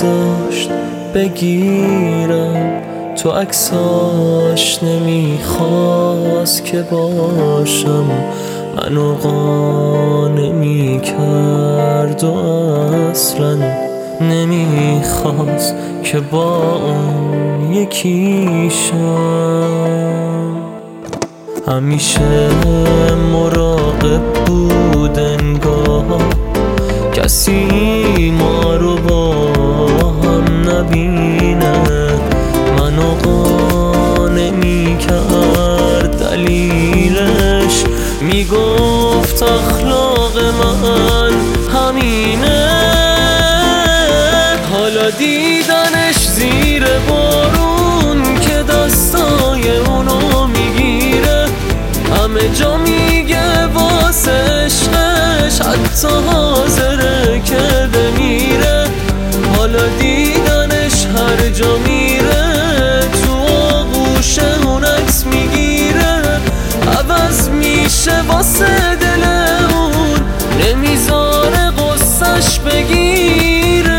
نمیذاشت بگیرم، تو عکساش نمیخواست که باشم، منو قانع نمیکرد و اصلا نمیخواست که با اون یکیشم. همیشه مراقب بود انگار کسی ما رو با هم نبینه، منو قانع میکرد دلیلش میگفت اخلاق من همینه. حالا دیدنش زیر بارون که دستای اونو میگیره، همه جا میگه واسه عشقش حتی حاضره که بمیره. حالا دیدنش هر جا میره تو آغوش اون عکس میگیره، عوض میشه واسه دل اون، نمیذاره غصش بگیره.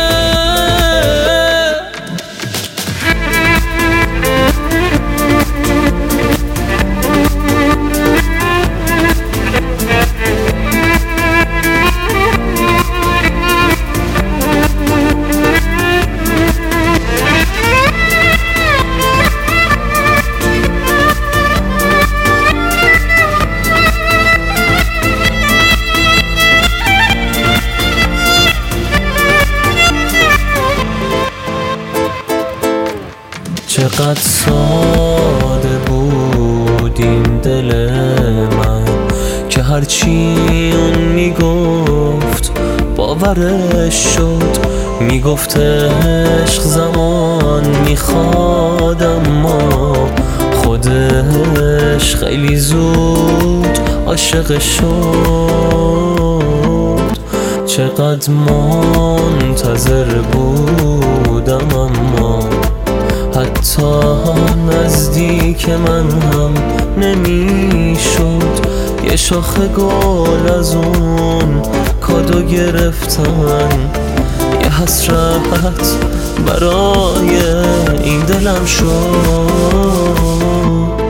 چقدر ساده بود این دل من که هرچی اون میگفت باورش شد. میگفت عشق زمان میخواد اما خودش خیلی زود عاشق شد. چقدر منتظر بودم اما حتی نزدیک من هم نمیشد. یه شاخه گل از اون کادو گرفتن، یه حسرت برای این دلم شد.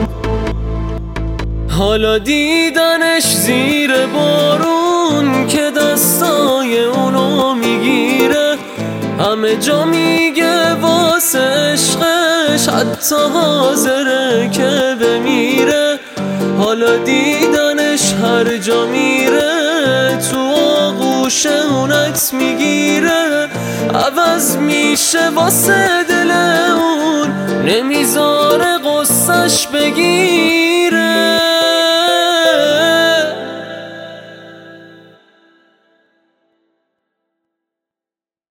حالا دیدنش زیر بارون که دستای اونو میگیره، همه جا میگه واسه عشقش حتی حاضره که بمیره. حالا دیدنش هر جا میره تو آغوش اون عکس میگیره، عوض میشه واسه دل اون، نمیذاره غصش بگیره.